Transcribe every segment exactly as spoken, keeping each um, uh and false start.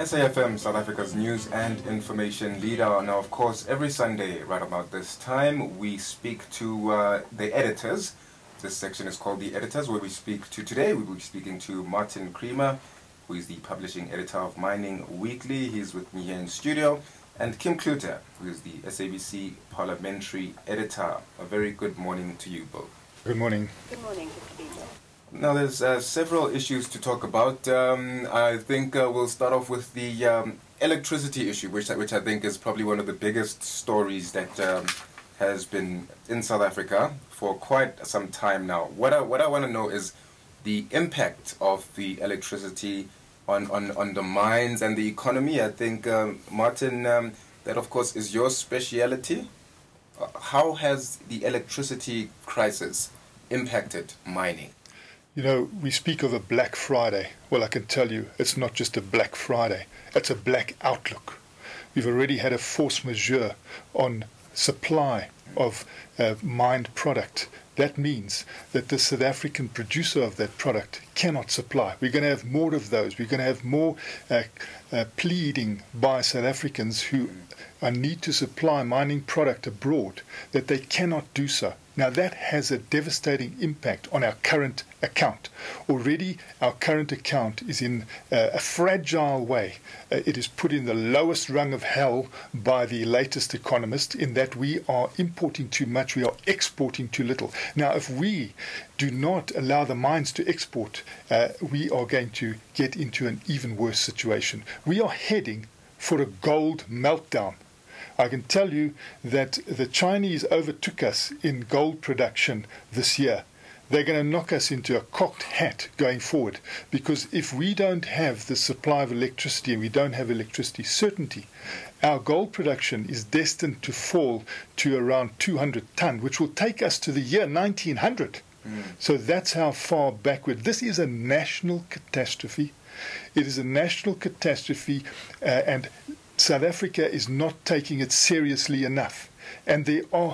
S A F M, South Africa's news and information leader. Now, of course, every Sunday, right about this time, we speak to uh, the editors. This section is called The Editors, where we speak to, today, we will be speaking to Martin Creamer, who is the publishing editor of Mining Weekly. He's with me here in studio. And Kim Cluter, who is the S A B C parliamentary editor. A very good morning to you both. Good morning. Good morning, good to be here. Now, there's uh, several issues to talk about. Um, I think uh, we'll start off with the um, electricity issue, which, which I think is probably one of the biggest stories that um, has been in South Africa for quite some time now. What I, what I want to know is the impact of the electricity on, on, on the mines and the economy. I think, um, Martin, um, that of course is your speciality. Uh, how has the electricity crisis impacted mining? You know, we speak of a Black Friday. Well, I can tell you, it's not just a Black Friday. It's a black outlook. We've already had a force majeure on supply of uh, mined product. That means that the South African producer of that product cannot supply. We're going to have more of those. We're going to have more uh, uh, pleading by South Africans who uh, need to supply mining product abroad that they cannot do so. Now, that has a devastating impact on our current account. Already, our current account is in uh, a fragile way. Uh, it is put in the lowest rung of hell by the latest economist in that we are importing too much, we are exporting too little. Now, if we do not allow the mines to export, uh, we are going to get into an even worse situation. We are heading for a gold meltdown. I can tell you that the Chinese overtook us in gold production this year. They're going to knock us into a cocked hat going forward, because if we don't have the supply of electricity and we don't have electricity certainty, our gold production is destined to fall to around two hundred ton, which will take us to the year nineteen hundred. Mm. So that's how far backward. This is a national catastrophe. It is a national catastrophe, uh, and South Africa is not taking it seriously enough. And there are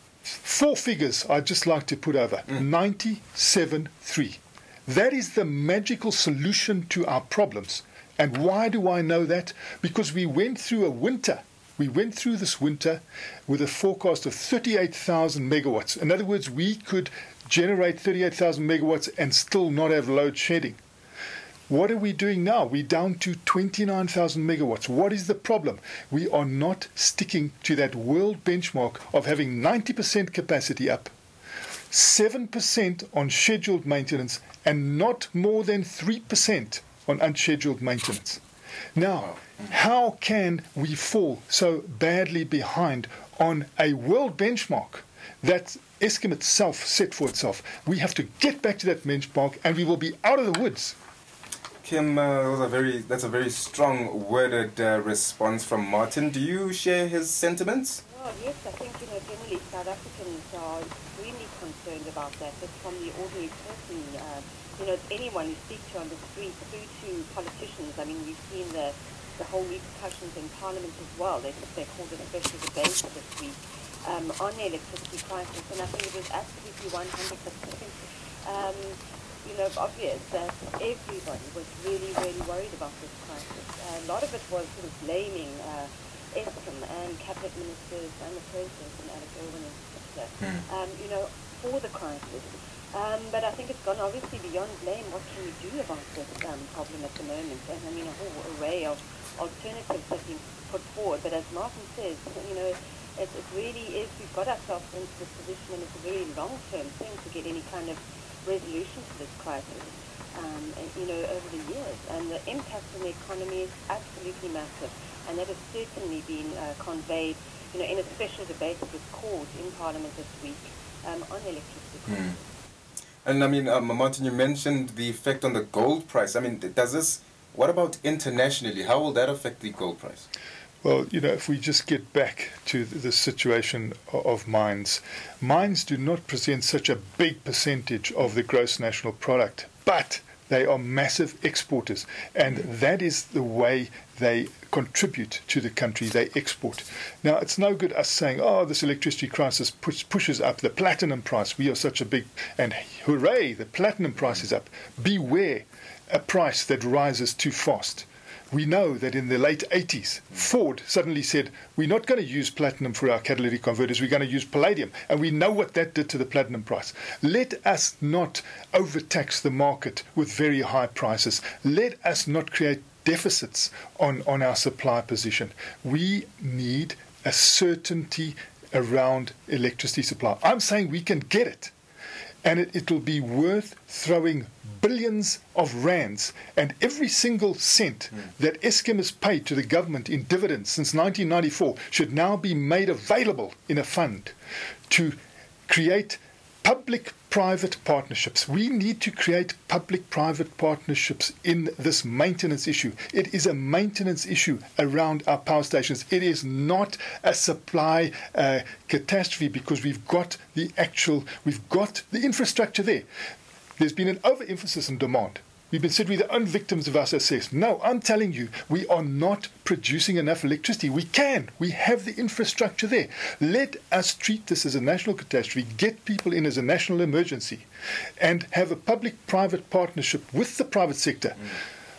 four figures I'd just like to put over. Mm. ninety-seven three. That is the magical solution to our problems. And why do I know that? Because we went through a winter. We went through this winter with a forecast of thirty-eight thousand megawatts. In other words, we could generate thirty-eight thousand megawatts and still not have load shedding. What are we doing now? We're down to twenty-nine thousand megawatts. What is the problem? We are not sticking to that world benchmark of having ninety percent capacity up, seven percent on scheduled maintenance, and not more than three percent on unscheduled maintenance. Now, how can we fall so badly behind on a world benchmark that Eskom itself set for itself? We have to get back to that benchmark and we will be out of the woods. Kim, uh, those are very, that's a very strong worded uh, response from Martin. Do you share his sentiments? Well, yes, I think, you know, generally South Africans are extremely concerned about that. But from the ordinary person, uh, you know, anyone you speak to on the street, through to politicians. I mean, we've seen the, the whole repercussions in Parliament as well. They, they called it a special debate this week um, on the electricity crisis. And I think it was absolutely one hundred percent um, you know, obvious that everybody was really, really worried about this crisis. Uh, a lot of it was sort of blaming uh, Eskom and cabinet ministers and the president and Alex Irwin in particular, mm. um, you know, for the crisis. Um, but I think it's gone obviously beyond blame. What can we do about this um, problem at the moment? And I mean, a whole array of alternatives have been put forward. But as Martin says, you know, it, it really is, we've got ourselves into this position, and it's a very long-term thing to get any kind of resolution to this crisis, um, and, you know, over the years. And the impact on the economy is absolutely massive. And that has certainly been uh, conveyed, you know, in a special debate that was called in Parliament this week um, on the electricity crisis. Mm. And I mean, um, Martin, you mentioned the effect on the gold price. I mean, does this, what about internationally? How will that affect the gold price? Well, you know, if we just get back to the situation of mines, mines do not present such a big percentage of the gross national product, but they are massive exporters, and that is the way they contribute to the country. They export. Now, it's no good us saying, oh, this electricity crisis push, pushes up the platinum price. We are such a big, and hooray, the platinum price is up. Beware a price that rises too fast. We know that in the late eighties, Ford suddenly said, we're not going to use platinum for our catalytic converters, we're going to use palladium. And we know what that did to the platinum price. Let us not overtax the market with very high prices. Let us not create deficits on, on our supply position. We need a certainty around electricity supply. I'm saying we can get it. And it, it'll be worth throwing billions of rands, and every single cent mm. that Eskom has paid to the government in dividends since nineteen ninety-four should now be made available in a fund to create public-private partnerships. We need to create public-private partnerships in this maintenance issue. It is a maintenance issue around our power stations. It is not a supply uh, catastrophe, because we've got the actual, we've got the infrastructure there. There's been an overemphasis on demand. We've been said we're the own victims of our success. No, I'm telling you, we are not producing enough electricity. We can. We have the infrastructure there. Let us treat this as a national catastrophe, get people in as a national emergency, and have a public-private partnership with the private sector. Mm.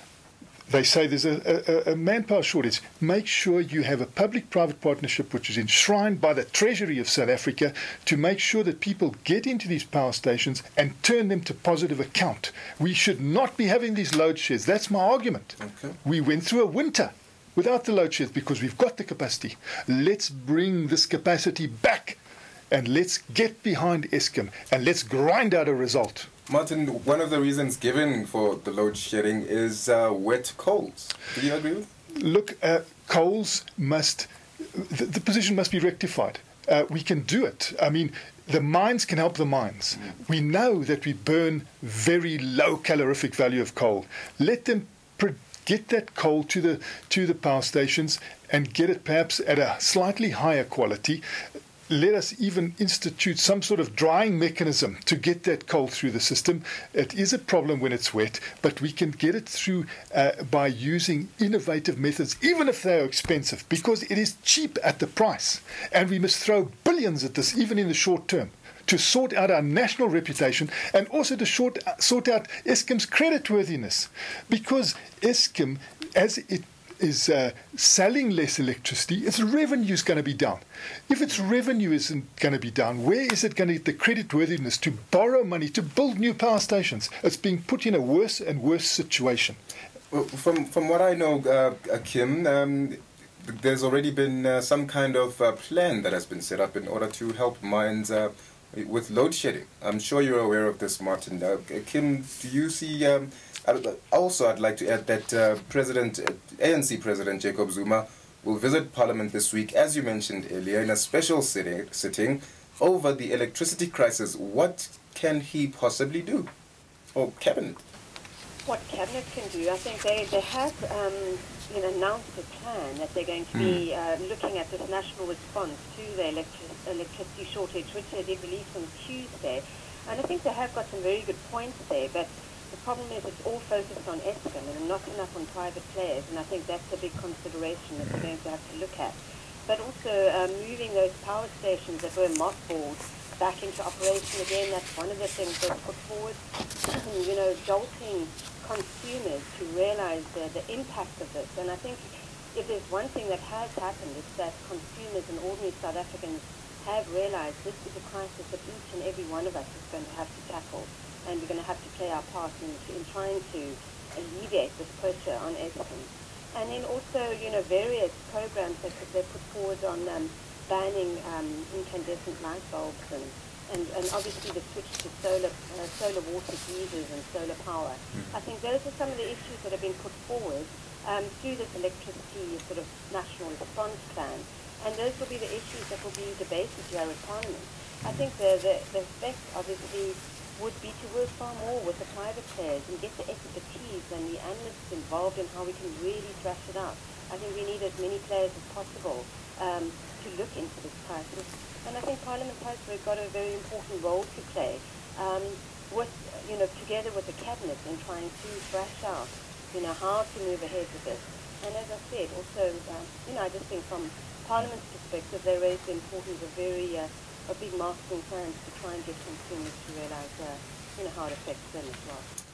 They say there's a, a, a manpower shortage. Make sure you have a public-private partnership which is enshrined by the Treasury of South Africa to make sure that people get into these power stations and turn them to positive account. We should not be having these load sheds. That's my argument. Okay. We went through a winter without the load sheds because we've got the capacity. Let's bring this capacity back, and let's get behind Eskom, and let's grind out a result. Martin, one of the reasons given for the load shedding is uh, wet coals. Do you agree with? Look, uh, coals must, the, the position must be rectified. Uh, we can do it. I mean, the mines can help the mines. Mm. We know that we burn very low calorific value of coal. Let them pr- get that coal to the to the power stations and get it perhaps at a slightly higher quality. Let us even institute some sort of drying mechanism to get that coal through the system. It is a problem when it's wet, but we can get it through uh, by using innovative methods, even if they are expensive, because it is cheap at the price. And we must throw billions at this, even in the short term, to sort out our national reputation and also to short, sort out Eskom's creditworthiness. Because Eskom, as it is uh, selling less electricity, its revenue is going to be down. If its revenue isn't going to be down, where is it going to get the creditworthiness to borrow money to build new power stations? It's being put in a worse and worse situation. Well, from from what I know, uh, Kim, um, there's already been uh, some kind of uh, plan that has been set up in order to help mines uh, with load shedding. I'm sure you're aware of this, Martin. Uh, Kim, do you see... Um, Also, I'd like to add that uh, President, A N C President Jacob Zuma will visit Parliament this week, as you mentioned earlier, in a special sitting, sitting over the electricity crisis. What can he possibly do? Or Cabinet? What Cabinet can do, I think they, they have um, you know, announced a plan that they're going to mm. be uh, looking at this national response to the electric, electricity shortage, which they did release on Tuesday. And I think they have got some very good points there, but the problem is it's all focused on Eskom and not enough on private players, and I think that's a big consideration that we're going to have to look at. But also uh, moving those power stations that were mothballed back into operation again, that's one of the things that's put forward. you know, jolting consumers to realize the, the impact of this. And I think if there's one thing that has happened, it's that consumers and ordinary South Africans have realized this is a crisis that each and every one of us is going to have to tackle. And we're going to have to play our part in, in trying to alleviate this pressure on Eskom. And then also, you know, various programs that they put forward on um, banning um, incandescent light bulbs and, and, and obviously the switch to solar uh, solar water geysers and solar power. Mm-hmm. I think those are some of the issues that have been put forward um, through this electricity sort of national response plan. And those will be the issues that will be debated here at Parliament. I think the, the, the effect, obviously, would be to work far more with the private players and get the expertise and the analysts involved in how we can really thrash it out. I think we need as many players as possible um, to look into this crisis. And I think Parliament has got a very important role to play um, with, you know, together with the Cabinet in trying to thrash out, you know, how to move ahead with this. And as I said, also, uh, you know, I just think from Parliament's perspective, they raised the importance of very uh, of big marketing plans to try and get consumers to realize, uh, you know, how it affects them as well.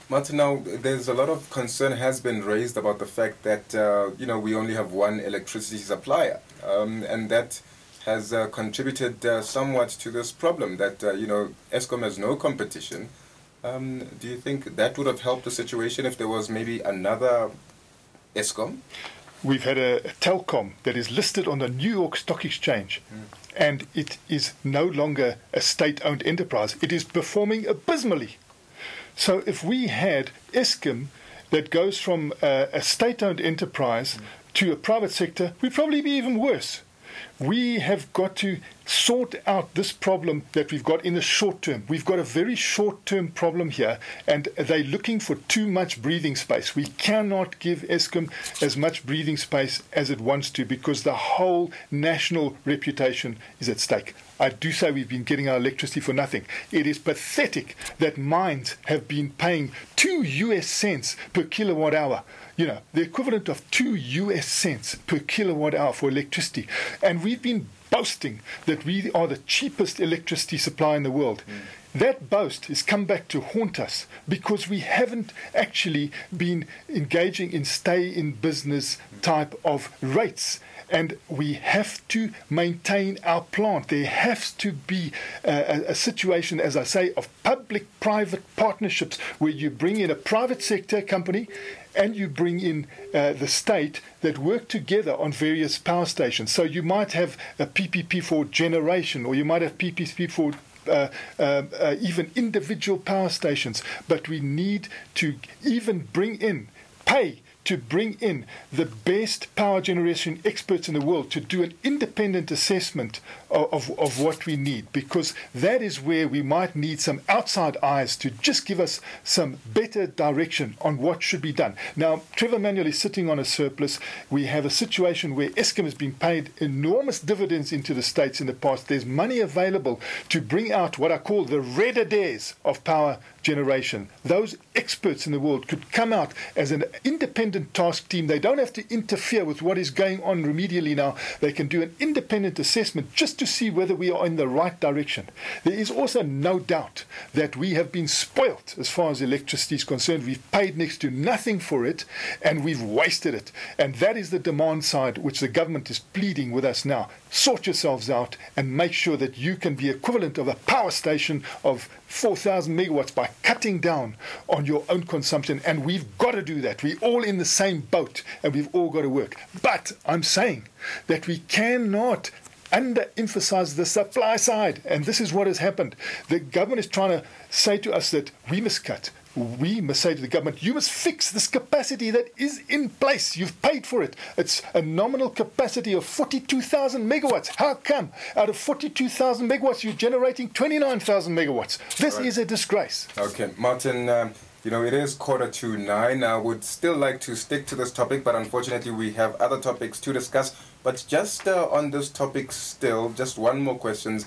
Martin, now there's a lot of concern has been raised about the fact that uh, you know we only have one electricity supplier, um, and that has uh, contributed uh, somewhat to this problem that uh, you know Eskom has no competition. Um, do you think that would have helped the situation if there was maybe another Eskom? We've had a, a Telkom that is listed on the New York Stock Exchange, mm. and it is no longer a state-owned enterprise. It is performing abysmally. So if we had Eskom that goes from a, a state-owned enterprise mm. to a private sector, we'd probably be even worse. We have got to sort out this problem that we've got in the short term. We've got a very short-term problem here, and they're looking for too much breathing space. We cannot give Eskom as much breathing space as it wants to because the whole national reputation is at stake. I do say we've been getting our electricity for nothing. It is pathetic that mines have been paying two U S cents per kilowatt hour. You know, the equivalent of two U S cents per kilowatt hour for electricity. And we've been boasting that we are the cheapest electricity supply in the world. Mm. That boast has come back to haunt us because we haven't actually been engaging in stay-in-business type of rates. And we have to maintain our plant. There has to be a, a situation, as I say, of public-private partnerships where you bring in a private sector company and you bring in uh, the state that work together on various power stations. So you might have a P P P for generation, or you might have P P P for Uh, uh, uh, even individual power stations, but we need to even bring in, pay to bring in the best power generation experts in the world to do an independent assessment of, of, of what we need, because that is where we might need some outside eyes to just give us some better direction on what should be done. Now, Trevor Manuel is sitting on a surplus. We have a situation where Eskom has been paid enormous dividends into the states in the past. There's money available to bring out what I call the redder days of power generation. Those experts in the world could come out as an independent task team. They don't have to interfere with what is going on remedially now. They can do an independent assessment just to see whether we are in the right direction. There is also no doubt that we have been spoilt as far as electricity is concerned. We've paid next to nothing for it, and we've wasted it. And that is the demand side which the government is pleading with us now. Sort yourselves out and make sure that you can be equivalent of a power station of four thousand megawatts by cutting down on your own consumption. And we've got to do that. We're all in the same boat, and we've all got to work. But I'm saying that we cannot under-emphasize the supply side. And this is what has happened. The government is trying to say to us that we must cut. We must say to the government, you must fix this capacity that is in place. You've paid for it. It's a nominal capacity of forty-two thousand megawatts. How come out of forty-two thousand megawatts you're generating twenty-nine thousand megawatts? This right. is a disgrace. Okay, Martin, um, you know, it is quarter to nine. I would still like to stick to this topic, but unfortunately we have other topics to discuss. But just uh, on this topic still, just one more question.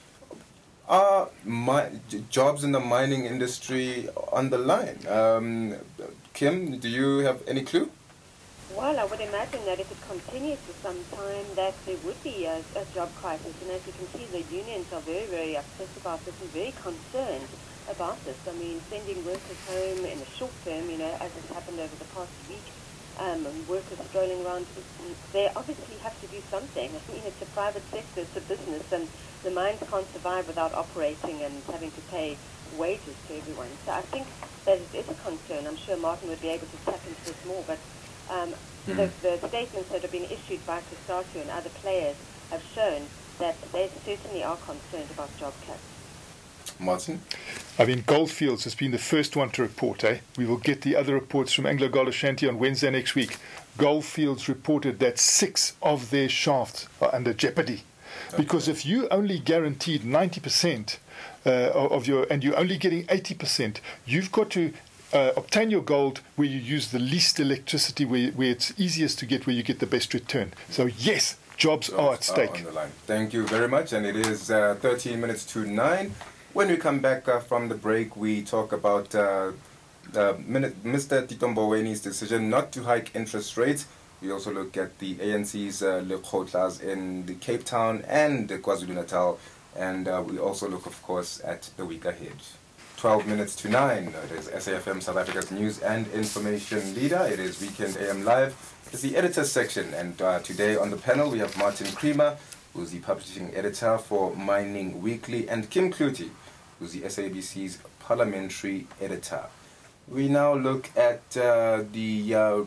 Are my, jobs in the mining industry on the line? Um, Kim, do you have any clue? Well, I would imagine that if it continues for some time, that there would be a, a job crisis. And as you can see, the unions are very, very upset about this and very concerned about this. I mean, sending workers home in the short term, you know, as has happened over the past week, um, and workers strolling around, they obviously have to do something. I mean, it's a private sector, it's a business, and the mines can't survive without operating and having to pay wages to everyone. So I think that it is a concern. I'm sure Martin would be able to tap into this more, but um, mm-hmm. the, the statements that have been issued by Costatu and other players have shown that they certainly are concerned about job cuts. Martin? I mean, Goldfields has been the first one to report, eh? We will get the other reports from Anglo Gold Ashanti on Wednesday next week. Goldfields reported that six of their shafts are under jeopardy. Okay. Because if you only guaranteed ninety percent uh, of your, and you're only getting eighty percent, you've got to uh, obtain your gold where you use the least electricity, where, where it's easiest to get, where you get the best return. So yes, jobs, jobs are at stake. Are on the line. Thank you very much. And it is uh, thirteen minutes to nine. When we come back uh, from the break, we talk about uh, uh, Mister Tito Mbowene's decision not to hike interest rates. We also look at the A N C's uh, Lekgotlas in the Cape Town and KwaZulu-Natal. And uh, we also look, of course, at the week ahead. twelve minutes to nine. It is S A F M, South Africa's news and information leader. It is Weekend A M Live. It's the editor's section, and uh, today on the panel we have Martin Creamer, who's the publishing editor for Mining Weekly, and Kim Cloete, who's the S A B C's parliamentary editor. We now look at uh, the uh,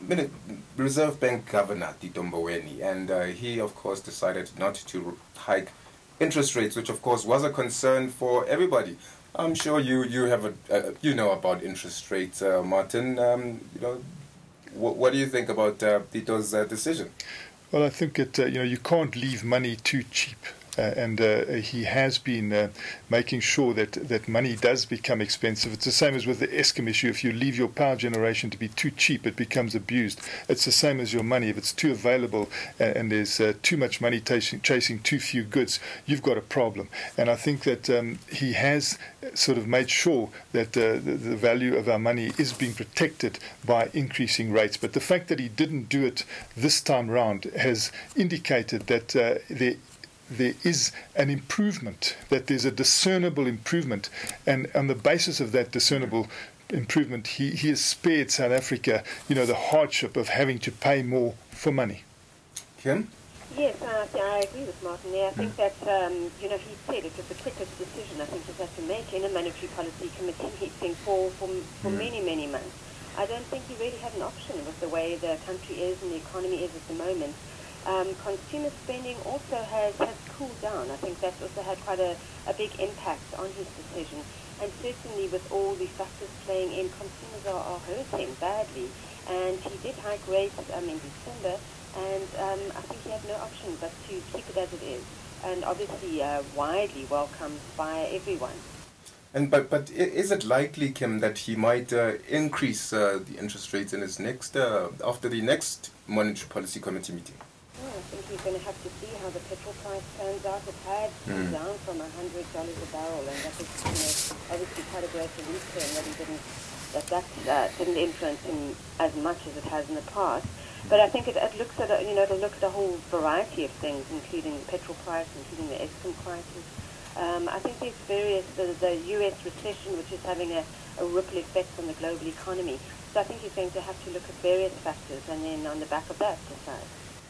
Reserve Bank Governor, Tito Mboweni, and uh, he, of course, decided not to hike interest rates, which, of course, was a concern for everybody. I'm sure you you have a uh, you know about interest rates, uh, Martin. Um, you know, wh- what do you think about uh, Tito's uh, decision? Well, I think that uh, you know you can't leave money too cheap. Uh, and uh, he has been uh, making sure that, that money does become expensive. It's the same as with the Eskom issue. If you leave your power generation to be too cheap, it becomes abused. It's the same as your money. If it's too available and, and there's uh, too much money chasing, chasing too few goods, you've got a problem. And I think that um, he has sort of made sure that uh, the, the value of our money is being protected by increasing rates. But the fact that he didn't do it this time round has indicated that uh, there there is an improvement, that there's a discernible improvement, and on the basis of that discernible improvement, he, he has spared South Africa, you know, the hardship of having to pay more for money. Kim? Yes, I, I agree with Martin there. I think mm. that, um, you know, he said it was the quickest decision I think he's had to make in a monetary policy committee meeting for, for, for mm. many, many months. I don't think he really had an option with the way the country is and the economy is at the moment. Um, consumer spending also has, has cooled down. I think that's also had quite a, a big impact on his decision. And certainly with all the factors playing in, consumers are, are hurting badly. And he did hike rates um, in December, and um, I think he had no option but to keep it as it is. And obviously uh, widely welcomed by everyone. And but but is it likely, Kim, that he might uh, increase uh, the interest rates in his next uh, after the next monetary policy committee meeting? Oh, I think he's going to have to see how the petrol price turns out. It had come mm. down from one hundred dollars a barrel, and that was, you know, obviously quite a great relief to him that he didn't, that that uh, didn't influence him as much as it has in the past. But I think it, it looks at a, you know it'll look at a whole variety of things, including the petrol price, including the Eskom crisis. Um, I think there's various the, the U S recession, which is having a, a ripple effect on the global economy. So I think he's going to have to look at various factors, and then on the back of that, decide.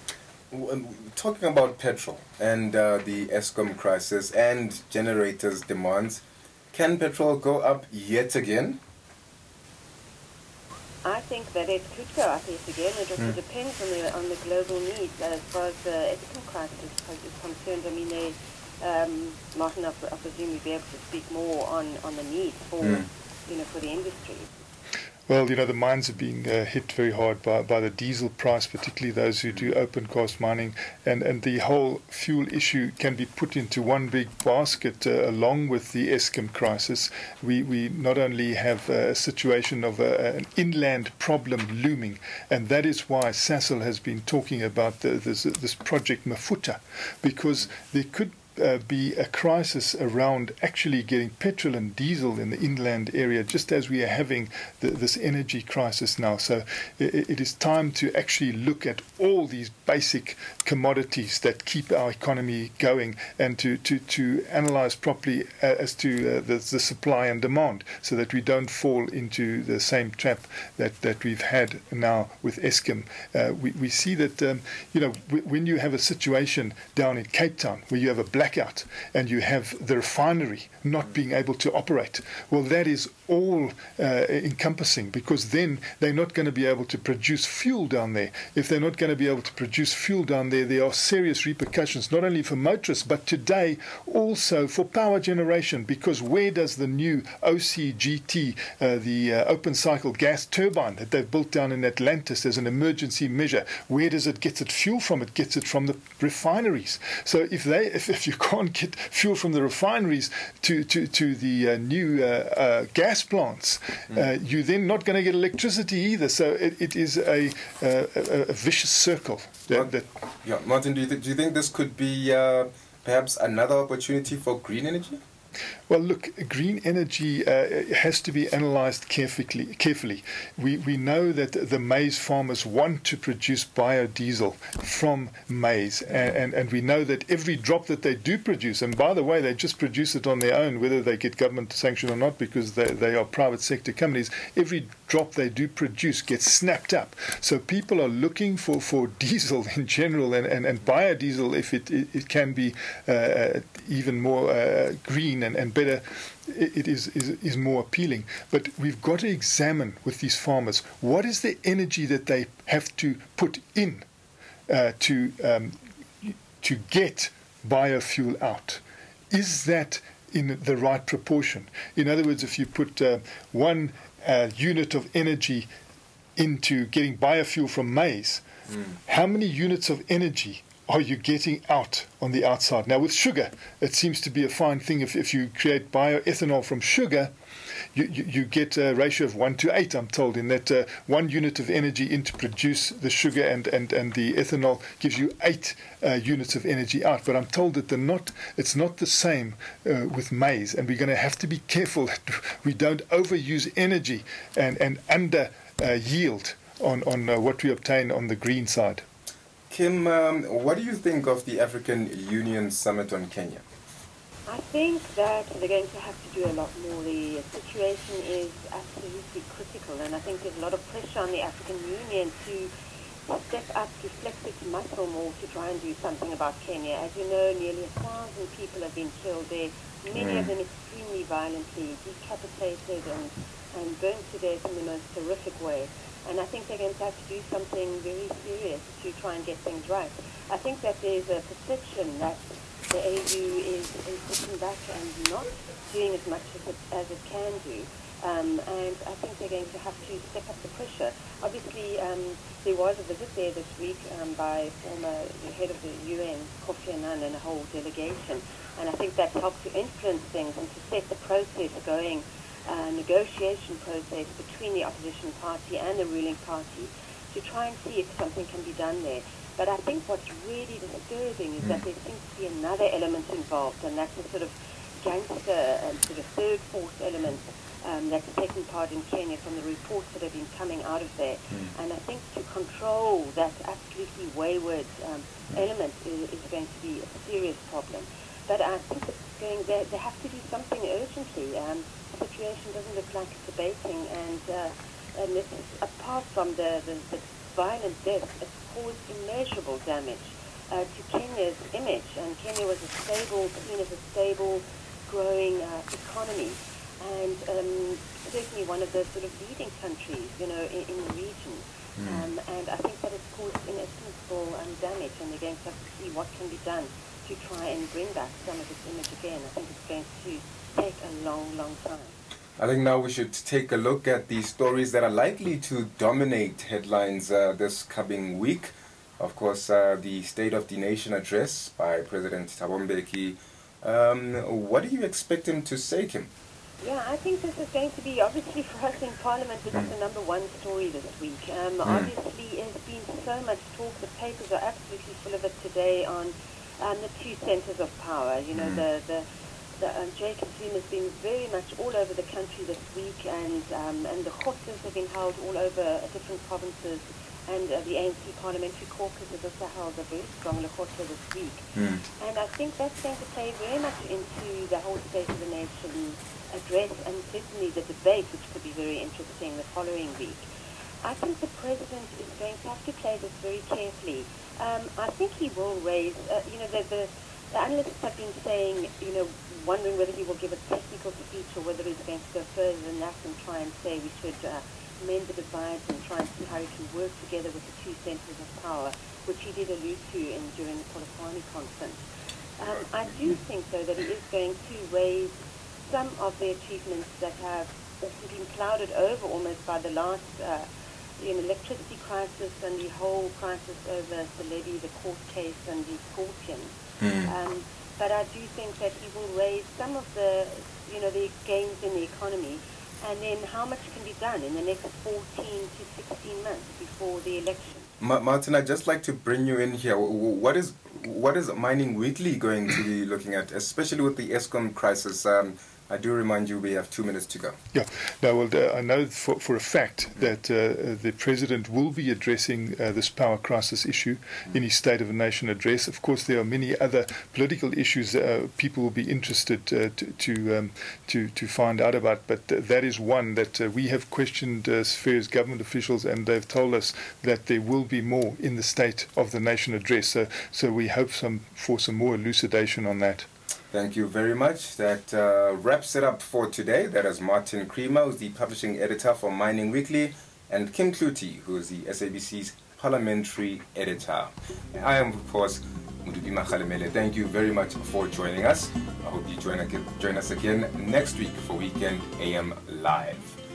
Talking about petrol and uh, the Eskom crisis and generators' demands, can petrol go up yet again? I think that it could go up yet again. It also mm. depends on the on the global needs as far as the Eskom crisis is concerned. I mean, they, um, Martin, I, I presume you'll be able to speak more on, on the needs for mm. you know for the industry. Well, you know, the mines are being uh, hit very hard by, by the diesel price, particularly those who do open cast mining, and, and the whole fuel issue can be put into one big basket uh, along with the Eskom crisis. We we not only have a situation of a, an inland problem looming, and that is why Sasol has been talking about the, this, this project Mafuta, because there could Uh, be a crisis around actually getting petrol and diesel in the inland area, just as we are having the, this energy crisis now. So it, it is time to actually look at all these basic commodities that keep our economy going, and to, to, to analyze properly as to uh, the, the supply and demand, so that we don't fall into the same trap that, that we've had now with Eskom. Uh, we, we see that, um, you know, w- when you have a situation down in Cape Town where you have a black blackout and you have the refinery not being able to operate, well, that is all uh, encompassing, because then they're not going to be able to produce fuel down there. If they're not going to be able to produce fuel down there, there are serious repercussions, not only for motorists, but today also for power generation, because where does the new O C G T, uh, the uh, open cycle gas turbine that they've built down in Atlantis as an emergency measure, where does it get its fuel from? It gets it from the refineries. So if they, if, if you can't get fuel from the refineries to, to, to the uh, new uh, uh, gas plants, mm. uh, you're then not going to get electricity either. So it, it is a, a, a vicious circle. That, that yeah, Martin, do you, th- do you think this could be uh, perhaps another opportunity for green energy? Well, look, green energy uh, has to be analysed carefully. Carefully, we we know that the maize farmers want to produce biodiesel from maize, and, and and we know that every drop that they do produce, and by the way, they just produce it on their own, whether they get government sanction or not, because they they are private sector companies. Every drop they do produce gets snapped up. So people are looking for, for diesel in general, and, and, and biodiesel, if it, it, it can be uh, even more uh, green and, and better, it is, is, is more appealing. But we've got to examine with these farmers, what is the energy that they have to put in uh, to, um, to get biofuel out? Is that in the right proportion? In other words, if you put uh, one uh, unit of energy into getting biofuel from maize, mm. how many units of energy are you getting out on the outside? Now, with sugar, it seems to be a fine thing. If, if you create bioethanol from sugar, you, you, you get a ratio of one to eight, I'm told, in that uh, one unit of energy in to produce the sugar, and, and, and the ethanol gives you eight uh, units of energy out. But I'm told that they're not, it's not the same uh, with maize, and we're going to have to be careful that we don't overuse energy and, and under uh, yield on, on uh, what we obtain on the green side. Kim, um, what do you think of the African Union Summit on Kenya? I think that they're going to have to do a lot more. The situation is absolutely critical, and I think there's a lot of pressure on the African Union to step up, to flex its muscle more to try and do something about Kenya. As you know, nearly a thousand people have been killed there, many mm. of them extremely violently, decapitated and, and burnt to death in the most horrific way. And I think they're going to have to do something very serious to try and get things right. I think that there's a perception that the A U is, is sitting back and not doing as much as it, as it can do. Um, and I think they're going to have to step up the pressure. Obviously, um, there was a visit there this week um, by former the head of the U N, Kofi Annan, and a whole delegation. And I think that helped to influence things and to set the process going, uh, negotiation process between the opposition party and the ruling party to try and see if something can be done there. But I think what's really disturbing is that there seems to be another element involved, and that's a sort of gangster and sort of third force element um, that's taken part in Kenya from the reports that have been coming out of there. Mm. And I think to control that absolutely wayward um, mm. element is, is going to be a serious problem. But I think it's going, they, they have to do something urgently. Um, the situation doesn't look like it's abating, and, uh, and this is, apart from the, the, the violent death, it's caused immeasurable damage uh, to Kenya's image. And Kenya was a stable, seen as a stable, growing uh, economy, and um, certainly one of the sort of leading countries, you know, in, in the region. Mm. Um, and I think that it's caused inestimable um, damage, and they're going to have to see what can be done to try and bring back some of its image again. I think it's going to take a long, long time. I think now we should take a look at the stories that are likely to dominate headlines uh, this coming week. Of course, uh, the State of the Nation address by President Thabo Mbeki. Um, what do you expect him to say, Kim? Yeah, I think this is going to be, obviously for us in Parliament, this mm. is the number one story this week. Um, mm. Obviously, there's been so much talk. The papers are absolutely full of it today on um, the two centres of power. You know, mm. the... the The, um, Jacob Zuma has been very much all over the country this week, and um, and the khotlas have been held all over uh, different provinces, and uh, the A N C Parliamentary Caucus has also held a very strong khotla this week. Mm. And I think that's going to play very much into the whole State of the Nation address, and certainly the debate, which could be very interesting the following week. I think the President is going to have to play this very carefully. Um, I think he will raise, uh, you know, the, the, the analysts have been saying, you know, wondering whether he will give a technical speech or whether he's going to go further than that and try and say we should uh, mend the divides and try and see how he can work together with the two centres of power, which he did allude to in, during the Polokwane conference. Um, I do think, though, that he is going to raise some of the achievements that have also been clouded over almost by the last uh, you know, electricity crisis and the whole crisis over the levy, the court case, and the scorpions. Mm. Um, But I do think that he will raise some of the, you know, the gains in the economy And then how much can be done in the next fourteen to sixteen months before the election? Ma- Martin, I'd just like to bring you in here. What is what is Mining Weekly going to be looking at, especially with the Eskom crisis? Um, I do remind you we have two minutes to go. Yeah, no, well, uh, I know for, for a fact that uh, the President will be addressing uh, this power crisis issue in his State of the Nation address. Of course, there are many other political issues that uh, people will be interested uh, to to, um, to to find out about, but uh, that is one that uh, we have questioned uh, various government officials, and they've told us that there will be more in the State of the Nation address. So, so we hope some for some more elucidation on that. Thank you very much. That uh, wraps it up for today. That is Martin Creamer, who's the publishing editor for Mining Weekly, and Kim Clutie, who is the S A B C's parliamentary editor. I am, of course, Mudubi Makhalemele. Thank you very much for joining us. I hope you join, join us again next week for Weekend A M Live.